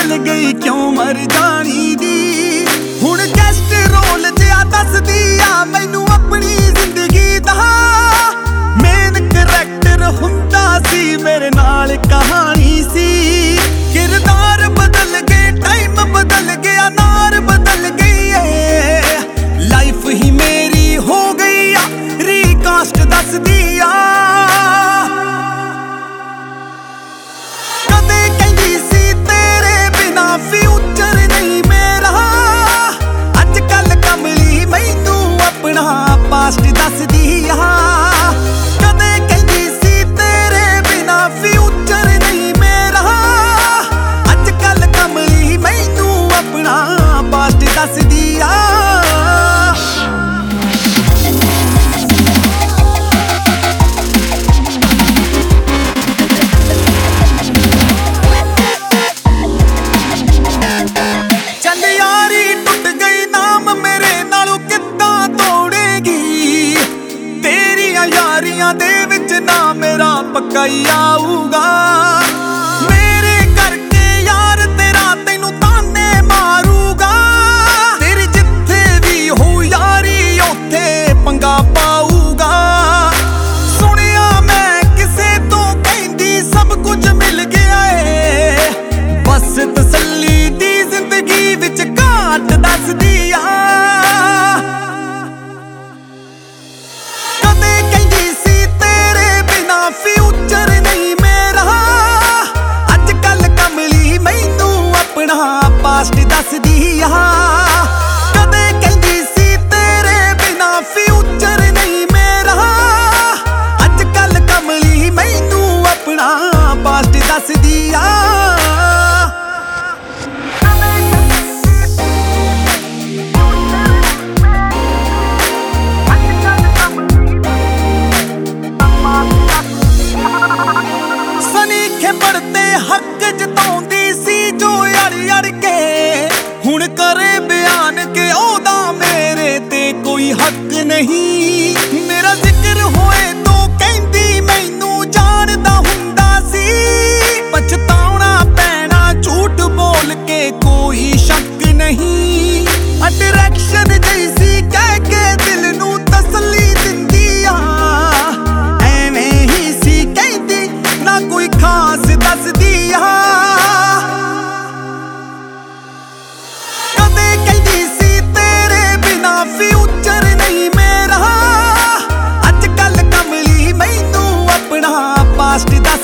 बदल गई क्यों मर जानी दी। हुण गेस्ट रोल जिहा दसदी आ मैनू अपनी जिंदगी दा। मेन करैक्टर हुंदा सी मेरे नाल कहानी सी। किरदार बदल गए टाइम बदल गया नार बदल गई है। लाइफ ही मेरी हो गई आ रीकास्ट दसदी आ। कदे कहंदी सी तेरे बिना फ्यूचर नहीं मेरा। अजकल कमली मैनू अपना पास्ट दसदी आ। कदे कहंदी सी तेरे बिना फ्यूचर नहीं मेरा। अजकल कमली मैनू अपना पास्ट दसदी आ। यारियां दे विच ना मेरा पक्का ही आऊगा। मेरे करके यार तेरा तैनू ताने मारूगा। तेरी जिथे भी हो यारी उथे पंगा पाऊगा। सुनिया मैं किसे तो कहंदी सब कुछ मिल गया है। बस तसल्ली दी जिंदगी विच घाट दसदी आ। फ्यूचर नहीं मेरा। अजकल कमली मैनू अपना पास्ट दसदी आ। कदे कहंदी सी तेरे बिना फ्यूचर नहीं मेरा। अजकल कमली मैनू अपना पास्ट दसदी आ। पढ़ते हक जताउंदी सी जो अड़ अड़ के। हुण करे बयान के ओदा मेरे ते कोई हक नहीं। मेरा जिक्र होए तो कहंदी मैनू जानदा हुंदा सी। पछताउणा पैना झूठ बोल के कोई शक नहीं। अट्रैक्शन जैसी कह के दिल नू तसल्ली दिंदी आ। एवें ही सी कहंदी ना कोई खास दसदी आ। कदे कहंदी सी तेरे बिना फ्यूचर नहीं मेरा। अजकल कमली मैनू अपना पास्ट दस